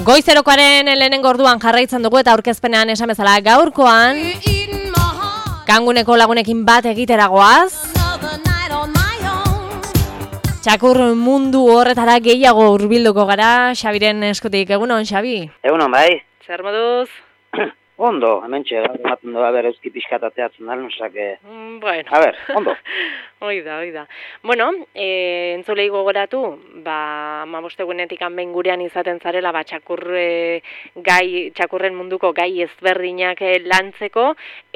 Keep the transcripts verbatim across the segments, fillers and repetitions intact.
Goizerokoaren lehenengo orduan jarraitzen dugu eta aurkezpenean esan bezala gaurkoan kanguneko lagunekin bat egiteragoaz. Txakur mundu horretara gehiago hurbilduko gara, Xabiren eskutik. Egunon, Xabi? Egunon, bai. Zer moduz? Ondo, hemen txe, ematen doa ber euski pixkatateatzen da, nosak... Mm, bueno. A ber, ondo. Oida, oida. Bueno, e, entzulei gogoratu, ba, amabostegunetik hanbein gurean izaten zarela, ba, txakur, e, gai, txakurren munduko gai ezberdinak lantzeko,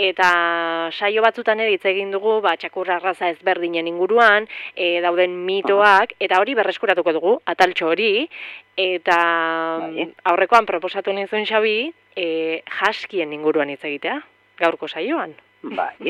eta saio batzutan ere hitz egin dugu, ba, txakur arraza ezberdinen inguruan, e, dauden mitoak, eta hori berreskuratuko dugu, ataltxo hori, eta bai. Aurrekoan proposatu nizun, Xabi, e, jaskien inguruan hitz egitea, gaurko saioan. Bai.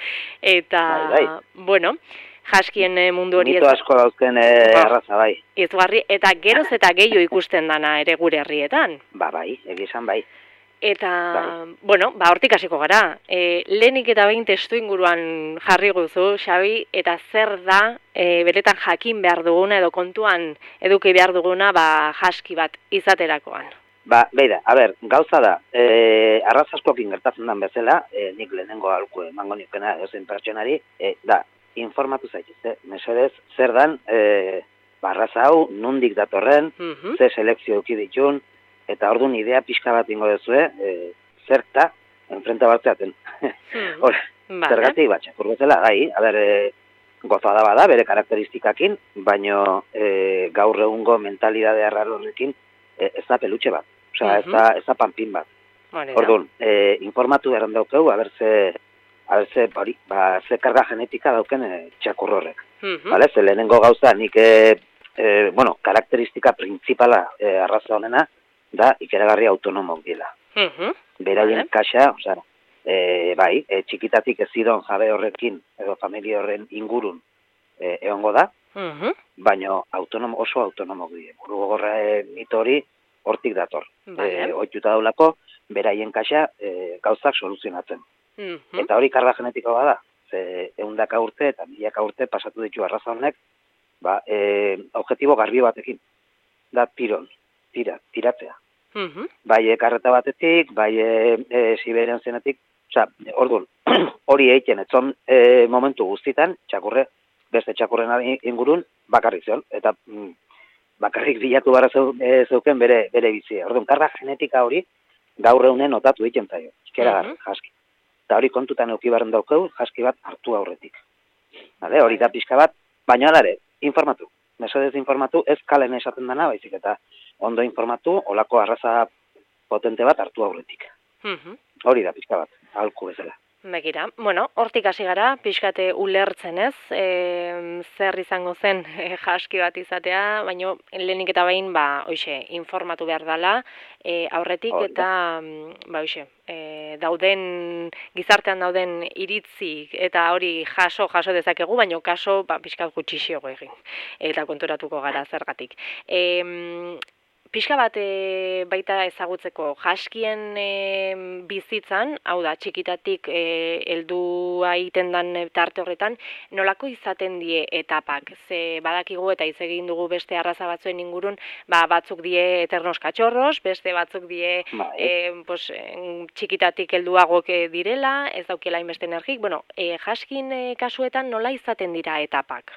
Eta, bai, bai. bueno, jaskien mundu hori... Mito asko dauzken e, arraza, bai. Izugarri, eta geroz eta gehiago ikusten dana ere gure herrietan. Ba, bai, egizan, bai. Eta, bai. bueno, ba, hortik hasiko gara. E, lehenik eta behin testu inguruan jarri guzu, Xabi, eta zer da, e, beretan jakin behar duguna edo kontuan eduki behar duguna, ba, jaski bat izaterakoan. Ba, beida, a ber, gauza da, e, arraz askokin gertatzen den bezala, e, nik lehenengo alku emango nikena edozein pertsonari, e, da, informatu zaitez, mesedez, zer dan, e, barraza hau, nundik datorren, uh-huh. ze selekzio euki ditun, eta orduan idea pixka bat ingo dezue, e, zerta, enfrenta batzeaten. Hor, vale. Zergatik bat, txakur bezala, gai, a ber, e, gozada bada, bere karakteristikakin, baino e, gaur egungo mentalidade arraro horrekin, e, ez da pelutxe bat. Osea, ez da, ez da panpin bat. Orduan, e, informatu eran daukeu, haber ze, haber ze, bari, ba, ze karga genetika dauken e, txakur horrek. Uh-huh. Vale? Ze lehenengo gauza, nik, e, e, bueno, karakteristika principala e, arraza honena, da ikeragarri autonomok dila. Uh-huh. Beraien vale. Kaxa, osea, e, bai, e, txikitatik ez idon jabe horrekin, edo familia horren ingurun e, egongo da, uh-huh. baino autonom, oso autonomok dira. Buru gogorra e, mito hori, hortik dator. Vale. E, Oituta daulako, beraien kaxa e, gauzak soluzionatzen. Mm-hmm. Eta hori karga genetiko bada. Ze eundaka urte eta milaka urte pasatu ditu arraza honek, ba, e, objetibo garbi batekin. Da tiron, tira, tiratzea. Mm-hmm. Bai karreta batetik, bai e, e, Siberian zenetik, osea, orduan, hori egiten, etzon e, momentu guztitan, txakurre, beste txakurren ingurun, bakarrik zion, eta... Mm, bakarrik bilatu bara zeuken bere, bere bizia. Orduan, karga genetika hori gaur egunen notatu egiten zaio. Izkera uh-huh. jaski. Eta hori kontutan euki barren daukeu, jaski bat hartu aurretik. Vale? Hori da pixka bat, baina alare, informatu. Mesedez informatu, ez kalen esaten dana, baizik eta ondo informatu, olako arraza potente bat hartu aurretik. Uh-huh. Hori da pixka bat, ahalku bezala. Begira, bueno, hortik hasi gara, pixkate ulertzen ez, e, zer izango zen e, jaski bat izatea, baina lehenik eta behin, ba, oixe, informatu behar dela, e, aurretik oh, eta, ba, oixe, e, dauden, gizartean dauden iritzik eta hori jaso, jaso dezakegu, baina kaso, ba, pixkat gutxixiogo egin, eta konturatuko gara zergatik. E, Pixka bat e, baita ezagutzeko jaskien e, bizitzan, hau da, txikitatik e, heldua egiten dan tarte horretan, nolako izaten die etapak? Ze badakigu eta hitz egin dugu beste arraza batzuen ingurun, ba, batzuk die eternos katxorros, beste batzuk die e, pos, txikitatik helduagok direla, ez daukela inbeste energik. Bueno, e, jaskin e, kasuetan nola izaten dira etapak?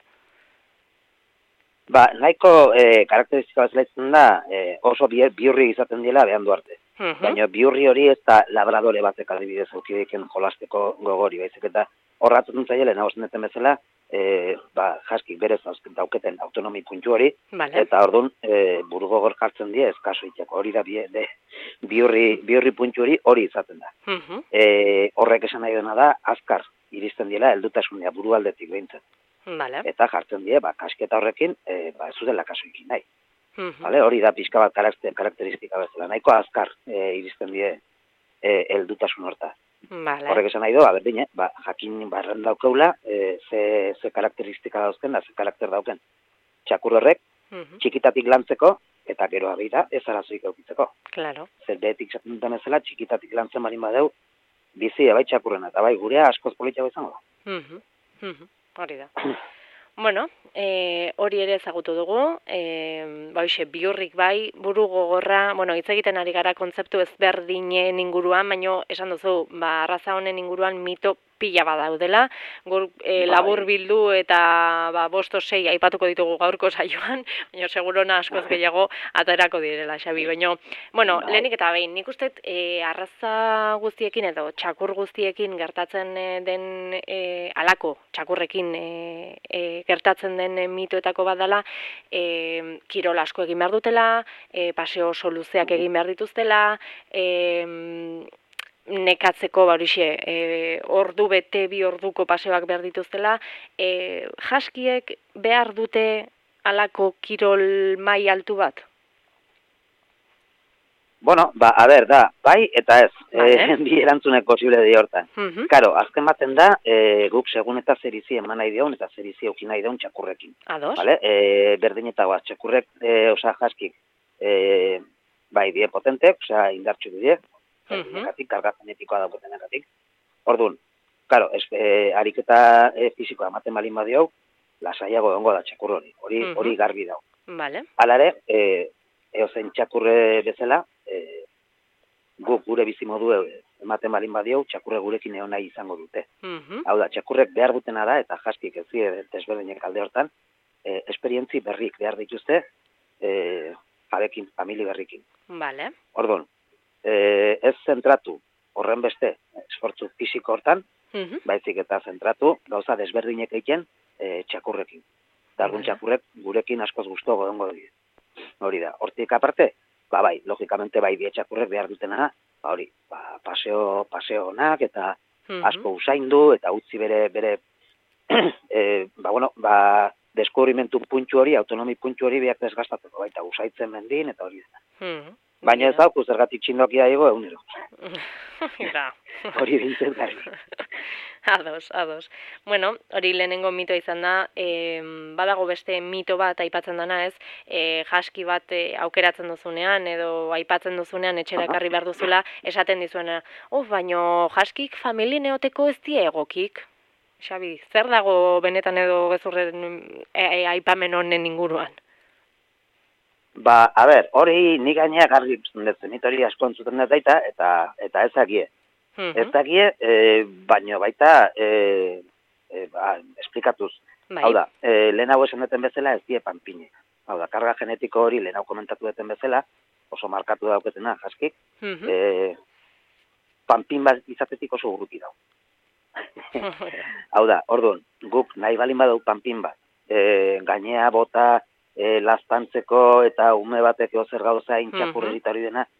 Ba, nahiko e, karakteristika bezala da, e, oso biurri izaten dela behan duarte. Uh-huh. Baina biurri hori ez da labradore batek adibidez aukideken jolasteko gogori, baizik eta horratzen zaila, nagozen deten bezala, e, ba, jaskik berez dauketen autonomi puntu hori, vale. Eta orduan e, buru gogor jartzen die eskaso itxeko, hori da bi, de, biurri, biurri puntu hori hori izaten da. Uh-huh. E, horrek esan nahi dena da, azkar iristen dela heldutasunea buru aldetik behintzen. Vale. Eta jartzen die, ba, kasketa horrekin, e, ba, ez zutela kasuikin nahi. Uh-huh. Vale? Hori da pixka bat karakter, karakteristika bezala. Nahiko azkar e, iristen die e, heldutasun horta. Vale. Horrek esan nahi do, berdine, ba, jakin barren daukeula, e, ze, ze karakteristika dauzken, da, ze karakter dauken. Txakur horrek, uh-huh. txikitatik lantzeko, eta gero abira, ez arazoik eukitzeko. Claro. Zer behetik zaten duten ezela, txikitatik lantzen barin badeu, bizi, bai txakurrena, eta bai gurea askoz politxago izango da. Uh-huh. Uh-huh. Hori da. Bueno, e, hori ere ezagutu dugu, e, ba, hoxe, bihurrik bai, buru gogorra, bueno, hitz egiten ari gara kontzeptu ezberdinen inguruan, baino esan duzu, ba, arraza honen inguruan mito pila badaudela, gur e, labur bildu eta ba, bosto sei aipatuko ditugu gaurko saioan, baina segurona askoz gehiago aterako direla, Xabi, baina, bueno, lehenik eta behin, nik uste e, arraza guztiekin edo txakur guztiekin gertatzen e, den e, alako txakurrekin e, e, gertatzen den mitoetako bat dela, e, kirol asko egin behar dutela, e, paseo oso luzeak egin behar dituztela, e, nekatzeko barixe, e, ordu bete bi orduko paseoak behar dituztela, e, jaskiek behar dute alako kirol mai altu bat? Bueno, ba, a ber, da, bai eta ez, vale. e, bi erantzunek posible di hortan. Uh -huh. Karo, azken baten da, e, guk segun eta zerizi eman nahi dion, eta zerizi eukin nahi dion txakurrekin. Ados. Vale? E, berdinetagoaz, txakurrek, e, osa jaskik, e, bai, die potentek, osa indartxu die, uh -huh. negatik, karga genetikoa dauketen negatik. Orduan, karo, ez, e, ariketa e, fizikoa ematen balin badio, lasaiago dongo da txakur hori, hori, uh -huh. hori garbi dago. Vale. Alare, e, eozen txakurre bezala, e, guk gure bizimodu ematen balin badio, txakurre gurekin egon nahi izango dute. Uh -huh. Hau da, txakurrek behar dutena da, eta jaskik ez die desberdinek alde hortan, e, esperientzi berrik behar dituzte, e, jabekin, famili berrikin. Vale. Orduan, e, ez zentratu horren beste esfortzu fisiko hortan, uh -huh. baizik eta zentratu gauza desberdinek eiken e, txakurrekin. Eta argun txakurrek gurekin askoz guztu godongo dira. Hori da, hortik aparte, ba bai, logikamente bai die txakurrek behar dutena, ba hori, ba, paseo, paseo onak eta uh -huh. asko usaindu eta utzi bere, bere e, ba bueno, ba, deskubrimentu puntxu hori, autonomi puntxu hori biak desgastatzeko, baita usaitzen mendin eta hori da. Uh -huh. Baina ez dauk, zergatik txindokia ego egunero. Hori dintzen gari. Ados, ados. Bueno, hori lehenengo mito izan da, e, badago beste mito bat aipatzen dana ez, e, jaski bat e, aukeratzen duzunean edo aipatzen duzunean etxera ekarri behar duzula, esaten dizuena, uf, baino jaskik familien eoteko ez die egokik. Xabi, zer dago benetan edo gezurren e, e, aipamen honen inguruan? Ba, a ber, hori nik gainea garri ikusten dut, zenit hori asko entzuten dut daita, eta, eta ez dakie. Uh -huh. Ez dakie, e, baino baita, e, e, ba, esplikatuz. Bai. Hau da, e, lehen hau esan duten bezala ez die panpinek. Hau da, karga genetiko hori lehen hau komentatu duten bezala, oso markatu dauketena jaskik, uh -huh. e, panpin bat izatetik oso urruti dau. Hau da, orduan, guk nahi balin badau panpin bat, e, gainea bota, E, laztantzeko eta ume batek eozer gauza intxakurrerita hori dena,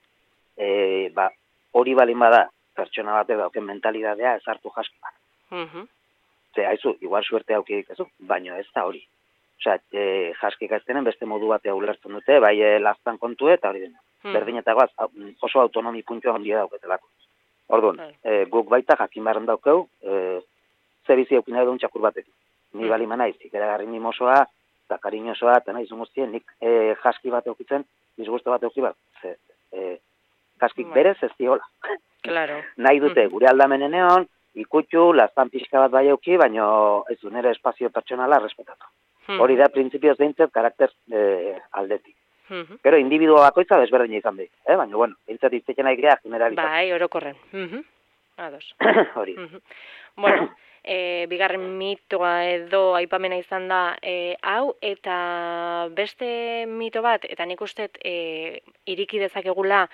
e, ba, hori balin bada, pertsona batek dauken mentalidadea ezartu jaski bat. Uh -huh. Ze, haizu, igual suerte haukidik ezu, baino ez da hori. Osea, e, jaskik ez denen beste modu batea ulertzen dute, bai e, laztan kontu eta hori dena. Uh -huh. Berdinetagoaz, oso autonomi puntua handia dauketelako. Orduan, uh -huh. e, guk baita jakin barren daukeu, e, ze bizi eukin edo txakur batek. Ni uh -huh. balima naiz, ikeragarri mimosoa, eta kariñosoa, eta nahi zumuztien, nik e, jaski bat eukitzen, disgusto bat euki bat. Ze, e, jaskik bueno. berez ez diola. Claro. Nahi dute, gure aldamenen egon, ikutxu, laztan pixka bat bai euki, baino ez du nire espazio pertsonala respetatu. Hmm. Hori da, printzipioz behintzet, karakter e, aldetik. Hmm. Pero individua bakoitza desberdin izan behit, eh? Baina, bueno, behintzat izteken nahi geha generalizatu. Bai, orokorren. Hmm. Ados. Hori. Hmm. Bueno, E, bigarren mitoa edo aipamena izan da e, hau, eta beste mito bat, eta nik uste e, iriki dezakegula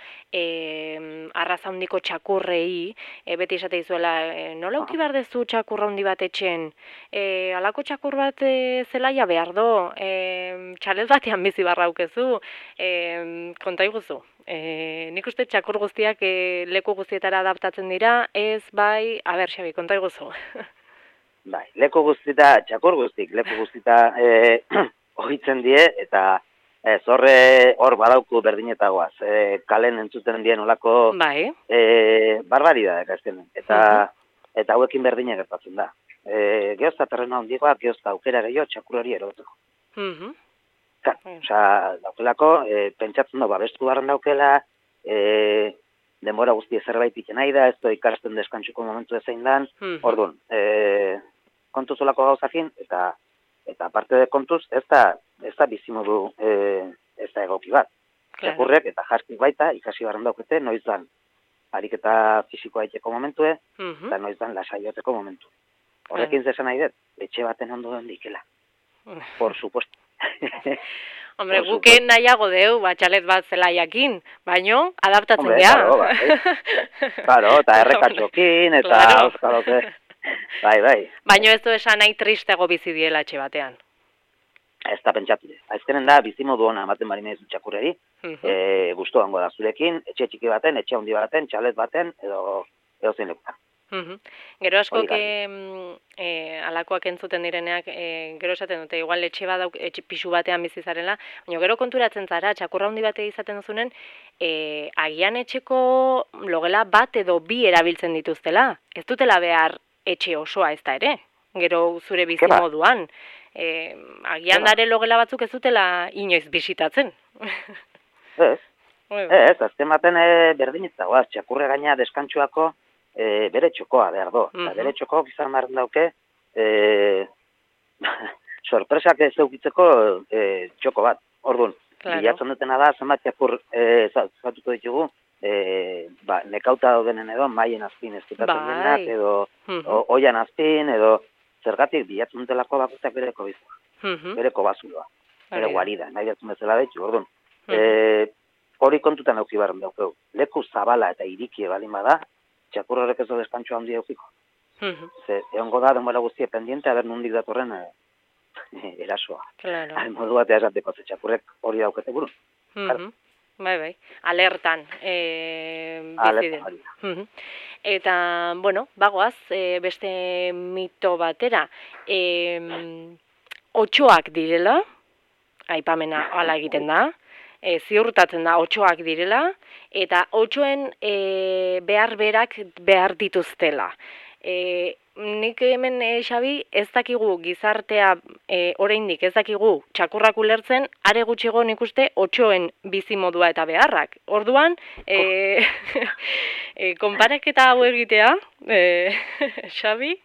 e, arraza handiko txakurrei, e, beti esate izuela, e, nola auki behar dezu txakurra handi bat etxen? E, alako txakur bat e, zelaia behar do, e, txalet batean bizi barra aukezu, e, konta iguzu. E, nik uste txakur guztiak e, leku guztietara adaptatzen dira, ez bai, a ber, Xabi, konta iguzu. Bai, leku guztita, txakur guztik, leku guztita e, ohitzen die, eta ez horre hor badauku berdinetagoaz. E, kalen entzuten dien olako bai. e, barbarida ekazten. Eta, uh -huh. eta hauekin berdina gertatzen da. E, geozta terrena hondigoa, geozta aukera gehiago txakur hori eroteko. Uh -huh. Ka, oza, daukelako, e, pentsatzen da, babestu barren daukela, e, denbora guztia zerbait iken nahi da, ez da ikasten deskantxuko momentu ezein dan, uh -huh. orduan, e, kontuzolako gauzakin, eta Eta aparte de kontuz, ez da, ez da bizimodu e, ez da egoki bat. Claro. Txakurrek eta jaskik baita ikasi barren daukete noiz dan ariketa fisikoa egiteko momentue, Mhm. eta noiz dan lasaioteko momentu. Horrekin zesan nahi dut, etxe baten ondo den dikela. Por supuesto. Hombre, Por guke supuesto. nahiago deu, batxalet bat zela jakin, baino, adaptatzen Hombre, geha. claro, bai. Claro, eta errekatxokin, eta Claro. auskalote. Bai, bai. Baino ez du esan nahi tristego bizi diela etxe batean. Ez da pentsatu. Azkenen da, bizimodu ona ematen bari mehizu txakurreri, Mhm. e, gustu hango da zurekin, etxe txiki baten, etxe handi baten, txalet baten, edo, edo zein lekutan. Mhm. Gero askok Hori da. e, e, alakoak entzuten direneak, e, gero esaten dute, igual etxe bat dauk, etxe pisu batean bizi zarela, baina gero konturatzen zara, txakurra handi bate izaten duzunen, e, agian etxeko logela bat edo bi erabiltzen dituztela. Ez dutela behar etxe osoa ez da ere, gero zure bizi Keba. moduan. E, agian Keba. dare logela batzuk ez dutela inoiz bisitatzen. Ez, Bai, ez, azken baten e, berdin ez dagoaz, txakurre gaina deskantxuako e, bere txokoa behar do. Eta Mhm. bere txoko gizan marren dauke, e, sorpresak ez eukitzeko e, txoko bat. Orduan, Claro. bilatzen dutena da, zenbat txakur e, zatuko ditugu, e, ba, nekauta daudenen edo, maien azpin ezkutatzen Bai. denak, edo Mhm. o- oian azpin, edo zergatik bilatzen dutelako bakoitzak bereko bizua, Mhm. bereko bazuloa, bere Hori da. guarida, nahi jatzen bezala ditu, orduan. Mhm. E, hori kontutan auki barren daukeu. Leku zabala eta irikie balin bada, txakur horrek ez du deskantxo handi aukiko. Mhm. Ze, egongo da denbora guztia pendiente, aber nondik datorren e, erasoa. Claro. Al modu batea esateko, ze txakurrek hori daukete burun. Mhm. Bai, bai. Alertan eh bizi Alerta dira. hori. Mhm. Eta, bueno, bagoaz, e, beste mito batera. E, otxoak direla, aipamena hala egiten da, e, ziurtatzen da otxoak direla, eta otxoen e, behar berak behar dituztela. E, nik hemen, e, Xabi, ez dakigu gizartea e, oraindik ez dakigu txakurrak ulertzen, are gutxiago nik uste otxoen bizimodua eta beharrak. Orduan, e, e, konparaketa hau egitea, e, Xabi,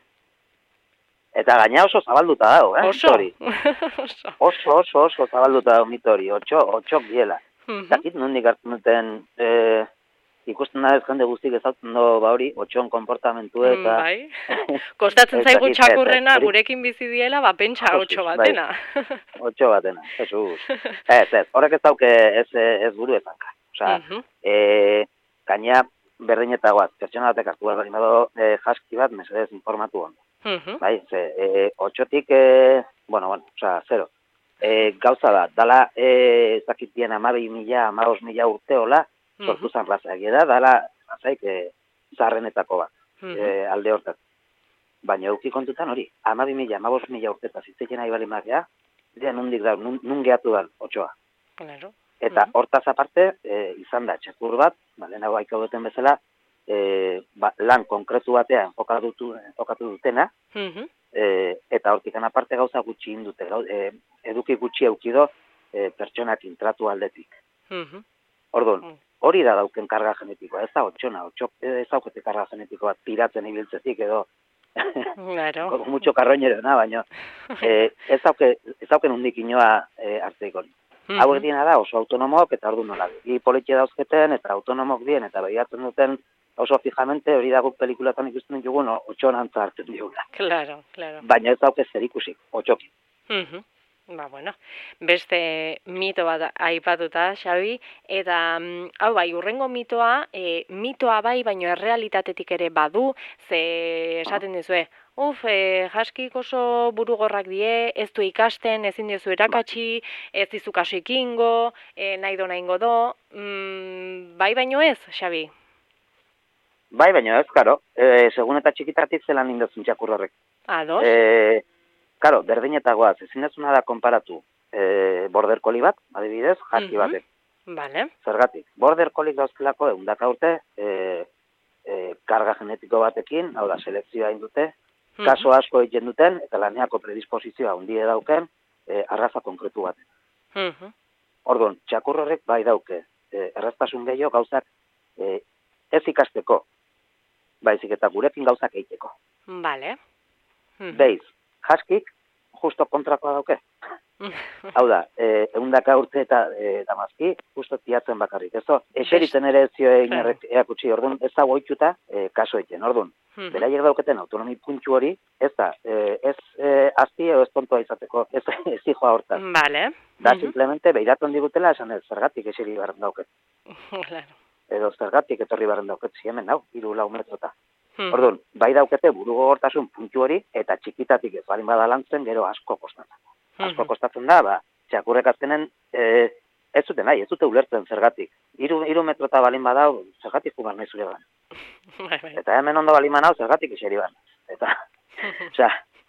Eta gaina oso zabalduta dago, eh? oso. Hori. Oso. Oso, oso, oso zabalduta dago mito hori, otxo, otxok diela. Mhm. Dakit nondik hartzen duten, e, ikusten da ez jende guztik ezautzen do, ba hori, otxon konportamentu Mm, eta... Bai. Kostatzen Ez zaigu dakit, txakurrena ez, ez, gurekin bizi diela, ba pentsa Josus, otxo bai. batena. Otxo batena, Jesus. Ez, ez, horrek ez dauke ez, ez buru ezanka. Osa, Mhm. e, gaina berdinetagoaz, pertsona batek hartu behar bali bado e, jaski bat, mesedez informatu ondo. Mhm. Bai, ze, e, otxotik, e, bueno, bueno, oza, zero. E, gauza da, dala, e, ez dakit dien amabi mila, amabos mila urteola, sortu Mhm. zan raza egia da, dala, razaik, e, zarrenetako bat, Mhm. e, alde hortaz. Baina euki kontutan hori, amabi mila, amabos mila urtetaz, itzeken nahi bali magea, dira nundik da, nun, nun gehatu da otxoa. Claro. Eta Mhm. hortaz aparte, e, izan da, txakur bat, ba, lehenago haiko duten bezala, e, ba, lan konkretu batea enfokatu, enfokatu dutena, Mhm. e, eta hortikan aparte gauza gutxi indute, gau, e, eduki gutxi eukido e, pertsonak intratu aldetik. Mhm. Orduan, Mm. hori da dauken karga genetikoa, ez da otxona, otxok ez daukete karga genetikoa piratzen ibiltzetik edo Claro. mucho carroñero, na, baina e, ez dauke ez dauken hundik inoa e, hartzeiko. Mhm. Hauek diena da oso autonomok eta ordu nola. Bi politia dauzketen eta autonomok dien eta begiratzen duten oso fijamente hori da guk pelikulatan ikusten ditugu no, otxonantza hartzen digula. Claro, claro. Baina ez dauke zerikusik, otxoki. Mhm. Ba, bueno, beste mito bat aipatuta, Xabi, eta mm, hau bai, urrengo mitoa, e, mitoa bai, baino errealitatetik ere badu, ze esaten dizue, uf, e, jaskik oso burugorrak die, ez du ikasten, ezin diozu erakatsi, ez dizu kasu ikingo, e, nahi do nahi do, mm, bai baino ez, Xabi? Bai, baina ez, karo, e, segun eta txikitatik zelan indozun txakur horrek. Ados? E, karo, berdinetagoaz, ezin dezuna da konparatu e, border collie bat, adibidez, jaski Mhm. batek. Vale. Zergatik, border collie dauzkelako eundaka urte, e, e, karga genetiko batekin, hau da, selekzioa indute, Mhm. kaso asko egiten duten, eta laneako predisposizioa hundie dauken, e, arraza konkretu bat. Mhm. Orduan, txakur horrek bai dauke, e, erraztasun gehiago gauzak e, ez ikasteko, baizik eta gurekin gauzak egiteko. Vale. Mhm. Beiz, jaskik, justo kontrakoa dauke. Hau da, eh, eundaka urte eta eh, damazki, justo tiatzen bakarrik. Ezo, eseritzen ere ez zio egin erakutsi, orduan, ez da goituta eh, kaso egiten, orduan. Beraiek dauketen autonomi puntxu hori, ez da, eh, ez eh, azti edo ez tontoa izateko, ez, ez zijoa hortaz. Vale. Da, simplemente, behiratzen digutela, esan ez, zergatik eseri barren dauket. Claro. Edo zergatik etorri barren dauket, ziemen, hau, hiru lau metrota. Orduan, bai daukete buru gogortasun puntu hori, eta txikitatik ez balin bada lantzen, gero asko kostatzen. Asko kostatzen da, ba, txakurrek azkenen, e, ez zuten nahi, ez dute ulertzen zergatik. Iru, iru metrota balin badau, zergatik jugar nahi zure ban. Eta hemen ondo balin manau, zergatik eseri ban. Eta, osea,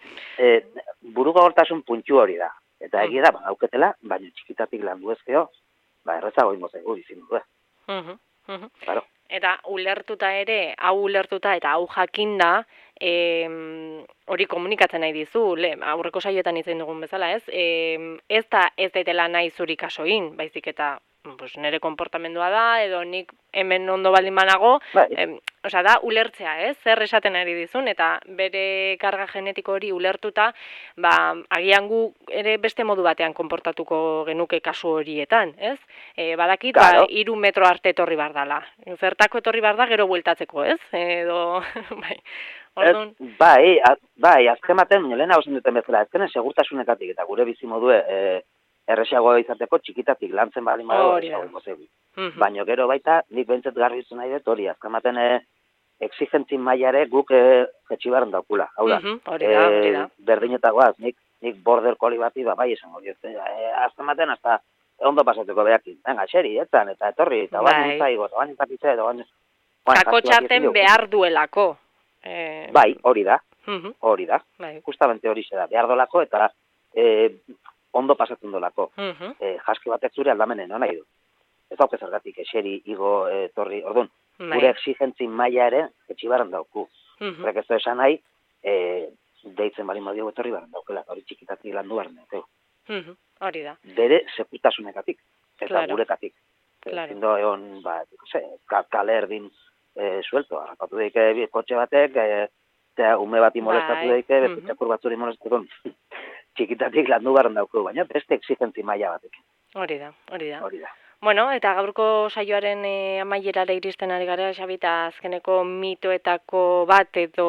e, buru gogortasun puntu hori da. Eta egia da, ba, dauketela, baina txikitatik landu ezkeo, ba, errezago ingo zaigu izin du, eh? Claro. Eta ulertuta ere, hau ulertuta eta hau jakinda, e, hori komunikatzen nahi dizu, le, aurreko saioetan izan dugun bezala, ez? E, ez da ez daitela nahi zuri kasoin, baizik eta pues, nire konportamendua da, edo nik hemen ondo baldin banago, em, osea, da ulertzea, ez? Zer esaten ari dizun, eta bere karga genetiko hori ulertuta, ba, agian gu ere beste modu batean konportatuko genuke kasu horietan, ez? E, badakit, claro. Ba, iru metro arte etorri bar dala. Zertako etorri bar da, gero bueltatzeko, ez? Edo, bai, orduan... Ez, bai, a, bai, azken baten, lehena osen duten bezala, ezkenen segurtasunetatik eta gure bizi modue, e, erresagoa izateko txikitatik lantzen balin badago erresagoa zegu. Baina gero baita, nik behintzat garri izan nahi dut hori, azken baten e, exigentzin mailare guk e, jetxibarren daukula. Hau da, hori da, hori da. Berdinetagoaz, nik, nik border collie bati, ba, bai esango diot. E, azken baten, hasta ondo pasatuko behakin. Venga, xeri, etzan, eta etorri, eta bain nintzaigo, eta bain nintzatitze, eta bain... Kako txarten behar duelako. Eh... Bai, hori da, hori da. Justamente hori da, behar dolako, eta e, ondo pasatzen dolako. E, jaski batek zure aldamenen, no nahi du. Ez dauke zergatik, eseri, igo, etorri, orduan, gure exigentzin maila ere, etxibarren dauku. Horrek ez da esan nahi, e, deitzen balin badio etorri barren daukela, hori txikitatik landu barren daukela. Hori da. Bere sekutasunekatik, eta gurekatik. Zindo egon, ba, kale erdin suelto, harrapatu daik kotxe batek, eta ume bati molestatu daik, beste txakur batzuri molestatu txikitatik landu barren dauku, baina beste exigentzi maila batek. Hori da, hori da. Hori da. Bueno, eta gaurko saioaren e, amaierara iristen ari gara, Xabita, azkeneko mitoetako bat edo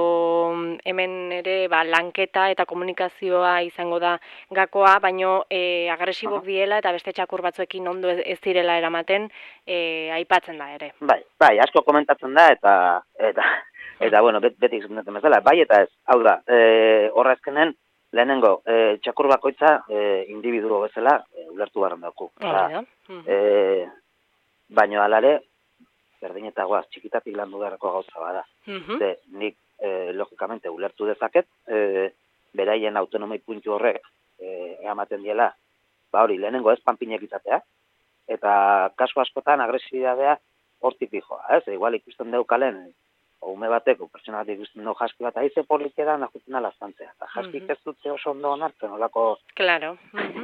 hemen ere ba, lanketa eta komunikazioa izango da gakoa, baino e, agresibok diela eta beste txakur batzuekin ondo ez, ez direla eramaten e, aipatzen da ere. Bai, bai, asko komentatzen da eta eta eta bueno, bet, beti izan bezala, bai eta ez, hau da, e, horra ezkenen, lehenengo, e, txakur bakoitza e, individuo bezala e, ulertu barren dauku. Hori da. E, baino alare, berdinetagoaz, txikitatik landu beharreko gauza bada. Ze, nik, e, logikamente, ulertu dezaket, e, beraien autonomai puntu horrek e, ematen diela, ba hori, lehenengo ez panpinek izatea, eta kasu askotan agresibidadea hortik dijoa, ez? Igual ikusten deukalen, ume bateko, pertsona bat ikusten dugu jaski bat, aize politikera najutzen alaztantzea. Eta jaskik ez dute oso ondo onartzen, olako... Claro.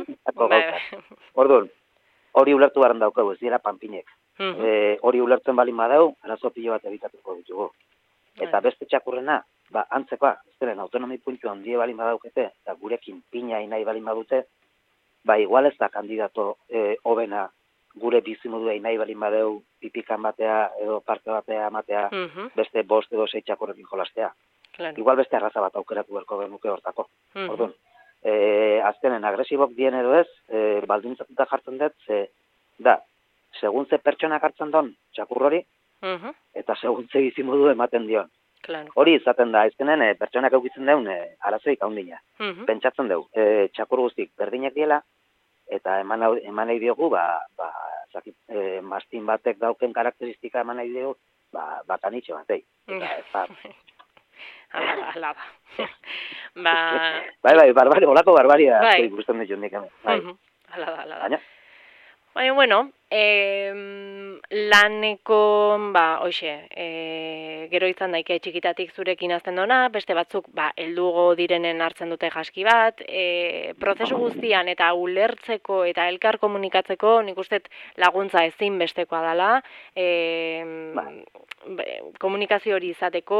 Orduan, hori ulertu barren daukegu, ez dira panpinek. Hori ulertzen balin badau, arazo pilo bat ebitatuko ditugu. Eta beste txakurrena, ba, antzekoa, ez denen autonomi puntu handie balin badaukete, eta gurekin pina nahi balin badute, ba, igual ez da kandidato hobena gure bizimodua nahi balin badeu pipikan batea edo parte batea ematea beste bost edo sei txakurrekin jolastea. Igual beste arraza bat aukeratu berko genuke hortako. Orduan, e, azkenen agresibok dien edo ez, e, baldintzatuta jartzen dut, ze, da, segun ze pertsonak hartzen don txakur hori, eta segun ze bizimodu ematen dion. Hori izaten da, azkenen e, pertsonak eukitzen deun e, arazoik haundina. Pentsatzen deu, e, txakur guztik berdinak diela, eta eman nahi diogu, ba, ba, zakit, e, mastin batek dauken karakteristika eman nahi diogu, ba, bakanitxe batei. Eta, ez da... Ala, ala, ba... Bai, bai, barbari, olako barbaria, bai. Ikusten dut nik, bai. Ala, ala, ala. Baina, bueno, eh, laneko, ba, hoxe, eh, gero izan daike txikitatik zurekin azten dona, beste batzuk, ba, heldugo direnen hartzen dute jaski bat, eh, prozesu guztian eta ulertzeko eta elkar komunikatzeko, nik uste laguntza ezin bestekoa dela, eh, komunikazio hori izateko,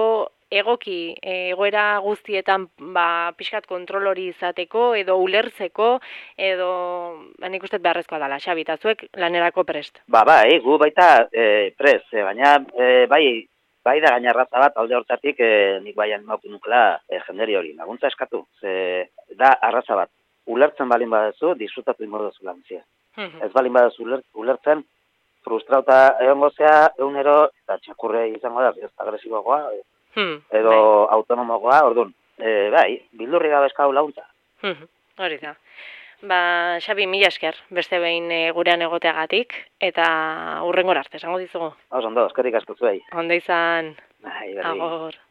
egoki egoera guztietan ba, pixkat kontrol hori izateko edo ulertzeko edo ba, nik uste beharrezkoa dela, Xabi, eta zuek lanerako prest. Ba, bai, gu baita e, prest, e, baina e, bai, bai da gaina arraza bat alde hortatik e, nik bai animatu nukela e, jenderi hori, laguntza eskatu, ze da arraza bat. Ulertzen balin badazu, disfrutatu ingo duzu lantzia. Ez balin badazu ulertzen, frustrauta egongo zea, egunero, eta txakurre izango da, ez agresiboagoa, Hmm, edo bai. autonomoagoa, orduan, e, bai, bildurri gabe eskau laguntza. Hmm, hori da. Ba, Xabi, mila esker, beste behin e, gurean egoteagatik, eta hurrengora arte, esango dizugu. Hau ondo, eskerrik asko zuei. Ondo izan, Bai, berdin. agor.